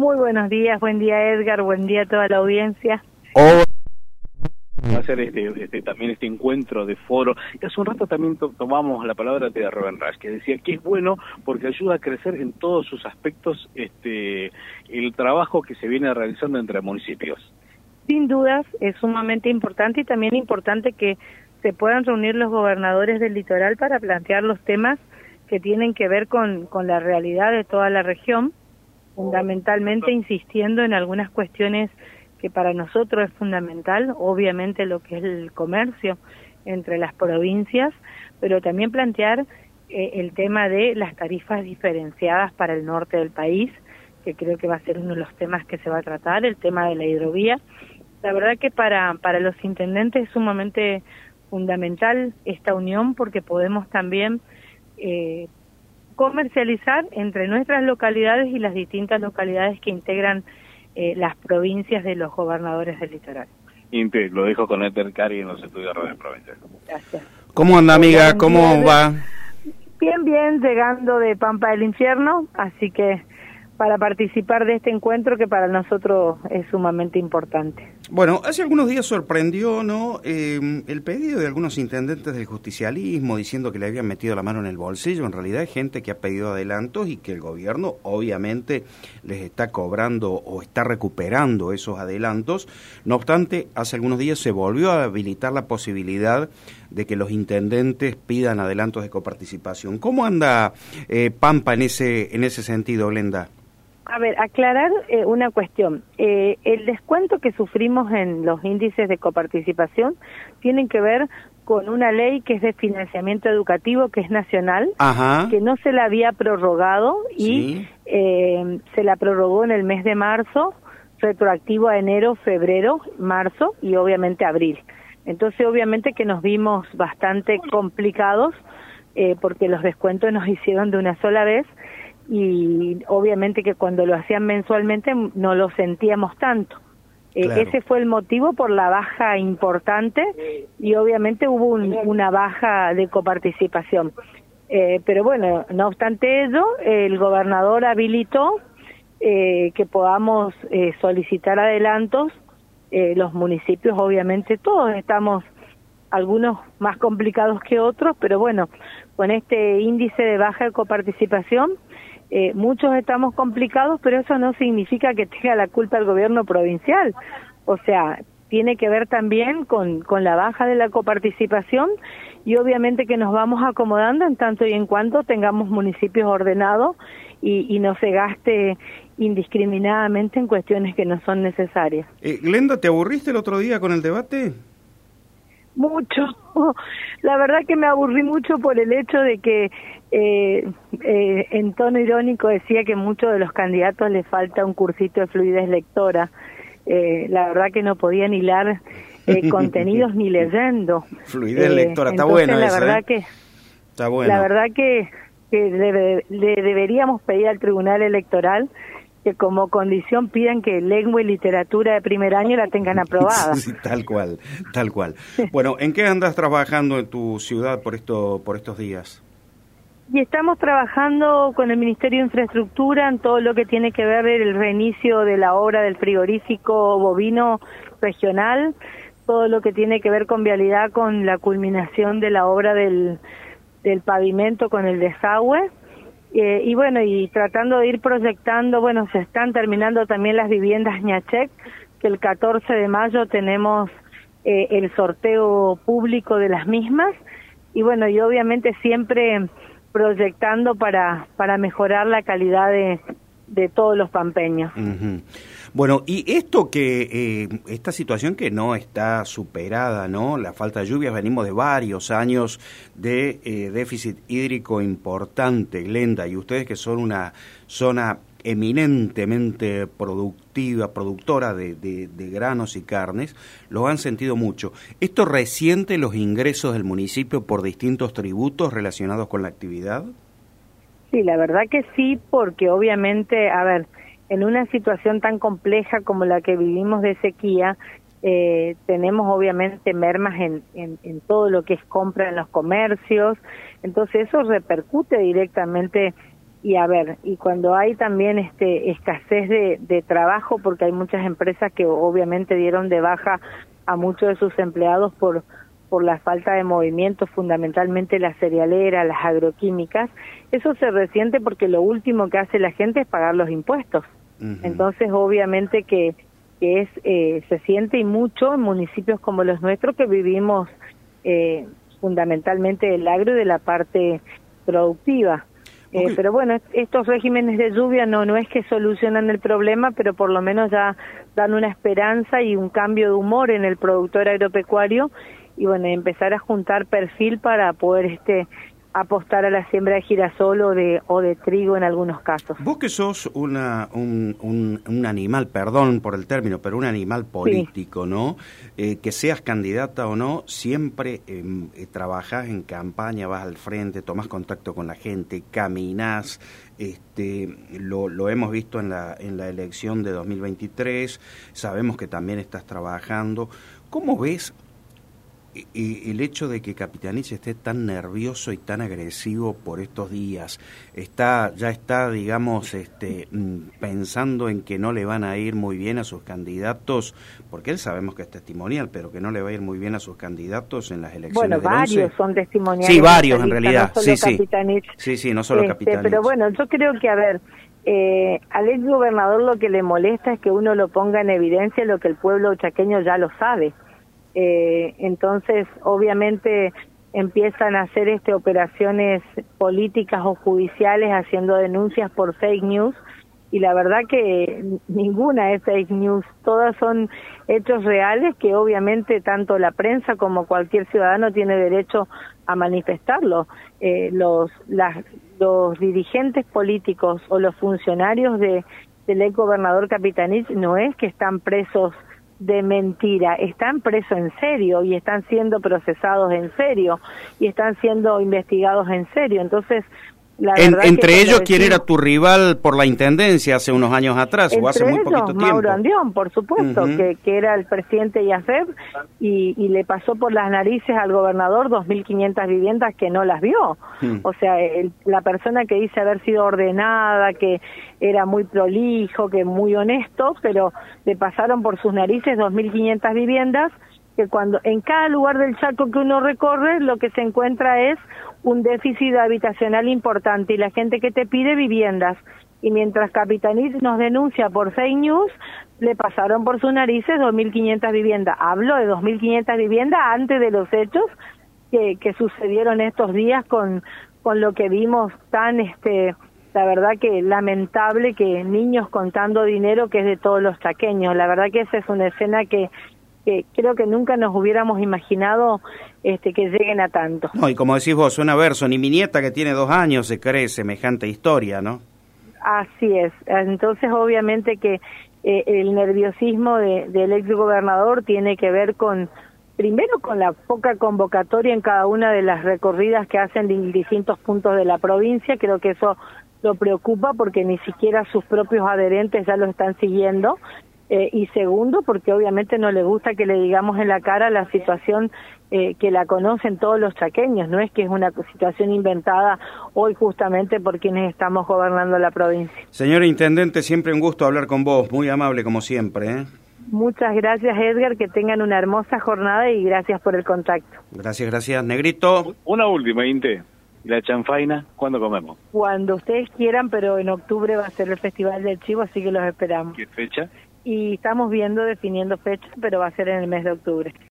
Muy buenos días, buen día Edgar, buen día a toda la audiencia. Va a ser también este encuentro de foro. Y hace un rato también tomamos la palabra de Rubén Rasch, que decía que es bueno porque ayuda a crecer en todos sus aspectos el trabajo que se viene realizando entre municipios. Sin dudas, es sumamente importante y también importante que se puedan reunir los gobernadores del litoral para plantear los temas que tienen que ver con la realidad de toda la región, fundamentalmente insistiendo en algunas cuestiones que para nosotros es fundamental, obviamente lo que es el comercio entre las provincias, pero también plantear el tema de las tarifas diferenciadas para el norte del país, que creo que va a ser uno de los temas que se va a tratar, el tema de la hidrovía. La verdad que para los intendentes es sumamente fundamental esta unión porque podemos también comercializar entre nuestras localidades y las distintas localidades que integran las provincias de los gobernadores del litoral. Inti, lo dijo con Edgar Cari en los estudios de Radio Provincia. Gracias. ¿Cómo anda, amiga? ¿Cómo va? Bien, bien, llegando de Pampa del Infierno, así que para participar de este encuentro que para nosotros es sumamente importante. Bueno, hace algunos días sorprendió, ¿no?, el pedido de algunos intendentes del justicialismo diciendo que le habían metido la mano en el bolsillo. En realidad hay gente que ha pedido adelantos y que el gobierno obviamente les está cobrando o está recuperando esos adelantos. No obstante, hace algunos días se volvió a habilitar la posibilidad de que los intendentes pidan adelantos de coparticipación. ¿Cómo anda Pampa en ese sentido, Glenda? A ver, aclarar una cuestión. El descuento que sufrimos en los índices de coparticipación tienen que ver con una ley que es de financiamiento educativo, que es nacional, Ajá. que no se la había prorrogado y Sí. Se la prorrogó en el mes de marzo, retroactivo a enero, febrero, marzo y obviamente abril. Entonces, obviamente que nos vimos bastante complicados porque los descuentos nos hicieron de una sola vez y obviamente que cuando lo hacían mensualmente no lo sentíamos tanto. Claro. Ese fue el motivo por la baja importante y obviamente hubo una baja de coparticipación. Pero bueno, no obstante ello, el gobernador habilitó que podamos solicitar adelantos. Los municipios obviamente todos estamos, algunos más complicados que otros, pero bueno, con este índice de baja de coparticipación, muchos estamos complicados, pero eso no significa que tenga la culpa el gobierno provincial. O sea, tiene que ver también con la baja de la coparticipación y obviamente que nos vamos acomodando en tanto y en cuanto tengamos municipios ordenados y no se gaste indiscriminadamente en cuestiones que no son necesarias. Glenda, ¿te aburriste el otro día con el debate? Mucho. La verdad que me aburrí mucho por el hecho de que en tono irónico decía que muchos de los candidatos les falta un cursito de fluidez lectora. La verdad que no podían hilar contenidos ni leyendo. Fluidez lectora, está entonces, bueno la eso, verdad que está bueno. La verdad que le deberíamos pedir al Tribunal Electoral que como condición pidan que lengua y literatura de primer año la tengan aprobada. Sí, tal cual, tal cual. Bueno, ¿en qué andas trabajando en tu ciudad por estos días? Y estamos trabajando con el Ministerio de Infraestructura en todo lo que tiene que ver el reinicio de la obra del frigorífico bovino regional, todo lo que tiene que ver con vialidad, con la culminación de la obra del pavimento con el desagüe. Y bueno, y tratando de ir proyectando, bueno, se están terminando también las viviendas Ñachec, que el 14 de mayo tenemos el sorteo público de las mismas, y bueno, y obviamente siempre proyectando para mejorar la calidad de todos los pampeños. Uh-huh. Bueno, y esta situación que no está superada, ¿no? La falta de lluvias, venimos de varios años de déficit hídrico importante, Glenda, y ustedes que son una zona eminentemente productora de granos y carnes, lo han sentido mucho. ¿Esto resiente los ingresos del municipio por distintos tributos relacionados con la actividad? Sí, la verdad que sí, porque obviamente, a ver, en una situación tan compleja como la que vivimos de sequía, tenemos obviamente mermas en todo lo que es compra en los comercios, entonces eso repercute directamente y a ver, y cuando hay también escasez de trabajo, porque hay muchas empresas que obviamente dieron de baja a muchos de sus empleados por la falta de movimiento, fundamentalmente las cerealeras, las agroquímicas, eso se resiente porque lo último que hace la gente es pagar los impuestos. Entonces, obviamente que se siente y mucho en municipios como los nuestros que vivimos fundamentalmente del agro y de la parte productiva. Pero bueno, estos regímenes de lluvia no es que solucionan el problema, pero por lo menos ya dan una esperanza y un cambio de humor en el productor agropecuario y bueno, empezar a juntar perfil para poder apostar a la siembra de girasol o de trigo en algunos casos. Vos que sos un animal, perdón por el término, pero un animal político, sí, ¿no? Que seas candidata o no, siempre trabajás en campaña, vas al frente, tomás contacto con la gente, caminás, lo hemos visto en la elección de 2023, sabemos que también estás trabajando. ¿Cómo ves el hecho de que Capitanich esté tan nervioso y tan agresivo por estos días? Ya está, digamos, pensando en que no le van a ir muy bien a sus candidatos, porque él sabemos que es testimonial, pero que no le va a ir muy bien a sus candidatos en las elecciones del 11. Bueno, varios son testimoniales. Sí, varios en realidad, no solo Capitanich. Sí, no solo Capitanich. Pero bueno, yo creo que, a ver, al ex gobernador lo que le molesta es que uno lo ponga en evidencia lo que el pueblo chaqueño ya lo sabe. Entonces obviamente empiezan a hacer operaciones políticas o judiciales haciendo denuncias por fake news y la verdad que ninguna es fake news, todas son hechos reales que obviamente tanto la prensa como cualquier ciudadano tiene derecho a manifestarlo. Los dirigentes políticos o los funcionarios del ex gobernador Capitanich no es que están presos de mentira, están presos en serio y están siendo procesados en serio y están siendo investigados en serio. Entonces, la verdad entre ellos, ¿quién era tu rival por la intendencia hace unos años atrás o hace muy poquito tiempo? Mauro Andión, por supuesto, que era el presidente de IAFEP y le pasó por las narices al gobernador 2.500 viviendas que no las vio. O sea, la persona que dice haber sido ordenada, que era muy prolijo, que muy honesto, pero le pasaron por sus narices 2.500 viviendas que cuando en cada lugar del Chaco que uno recorre lo que se encuentra es un déficit habitacional importante y la gente que te pide viviendas. Y mientras Capitanich nos denuncia por fake news, le pasaron por sus narices 2.500 viviendas. Hablo de 2.500 viviendas antes de los hechos que sucedieron estos días con lo que vimos tan, la verdad que lamentable, que niños contando dinero que es de todos los chaqueños. La verdad que esa es una escena que creo que nunca nos hubiéramos imaginado que lleguen a tanto. No, y como decís vos, suena verso, ni mi nieta que tiene 2 años se cree semejante historia, ¿no? Así es. Entonces, obviamente que el nerviosismo del ex gobernador tiene que ver primero con la poca convocatoria en cada una de las recorridas que hacen en distintos puntos de la provincia. Creo que eso lo preocupa porque ni siquiera sus propios adherentes ya lo están siguiendo. Y segundo, porque obviamente no le gusta que le digamos en la cara la situación que la conocen todos los chaqueños, no es que es una situación inventada hoy justamente por quienes estamos gobernando la provincia. Señor Intendente, siempre un gusto hablar con vos, muy amable como siempre, ¿eh? Muchas gracias, Edgar, que tengan una hermosa jornada y gracias por el contacto. Gracias, Negrito. Una última, Inte. ¿Y la chanfaina, cuándo comemos? Cuando ustedes quieran, pero en octubre va a ser el Festival del Chivo, así que los esperamos. ¿Qué fecha? Y estamos definiendo fecha, pero va a ser en el mes de octubre.